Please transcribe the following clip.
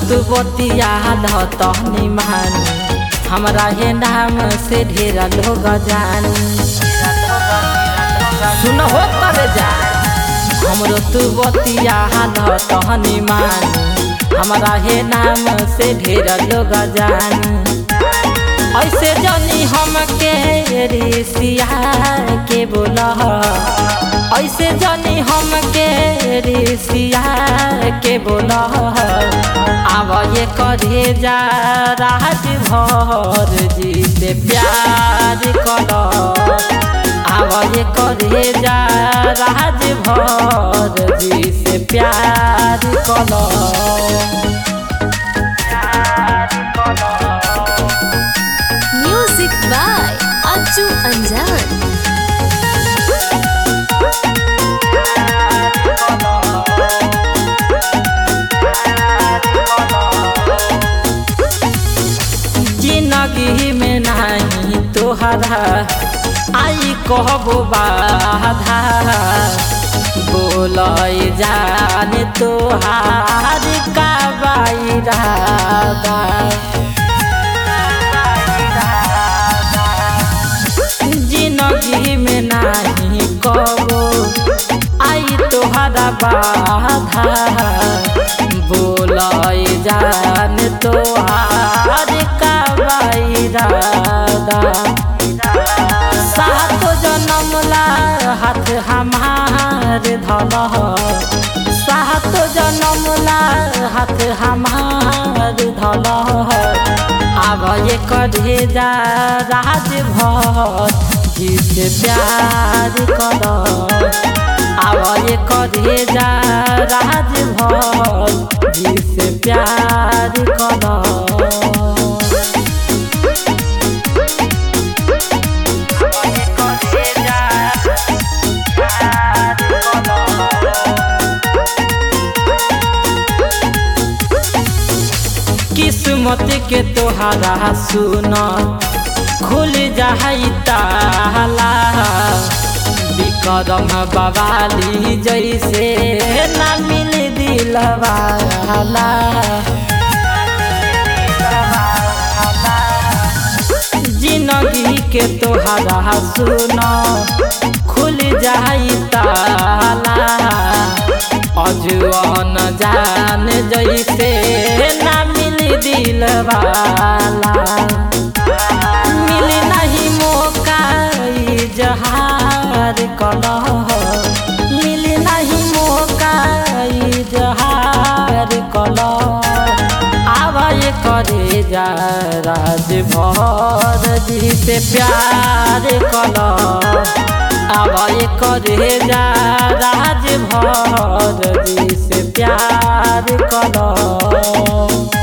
तू बतिया धतनी मान हमरा हे नाम से ढेर लोग जान। सुन हो करे जा हमरो तू बतिया धतनी मान हमरा हे नाम से ढेर लोग जान। ऐसे जनी हमके रिसिया के बोला ऐसे जनी हमके रिसिया के बोला आव ये करे जा राज भर जी से प्यार कर। आव ये करे जा राज भर जी से प्यार कर। म्यूजिक बाय अच्चू अंजान। जिंदगी में नहीं तोहरा आई कहबो बाधा बोलय जान तोहार का बाइरादा। जिंदगी में नहीं कबो आई तोहरा बाधा बोलय जान तोहार का बाइरादा। सात जन्म ला हाथ हमार धल सात जन्म ला हाथ हमार धल आब ये करे जा राज भर जी से प्यार कर। आब ये करे जा राज भर जी से प्यार कर। किस्मत के तोहरा सुन खुल जाई ताला विक्रम बवाली जैसे ना मिल दिलवाला। जिंदगी के तोहरा सुन खुल जाई ताला अजुआन जान जैसे ना मिल दिलवाला। मिली नहीं मौका इजहार कर मिली नहीं मौका इजहार कर। आब ये करे जा राज भर जी से प्यार कर। आब ये करे जा राज भर जी से प्यार कर।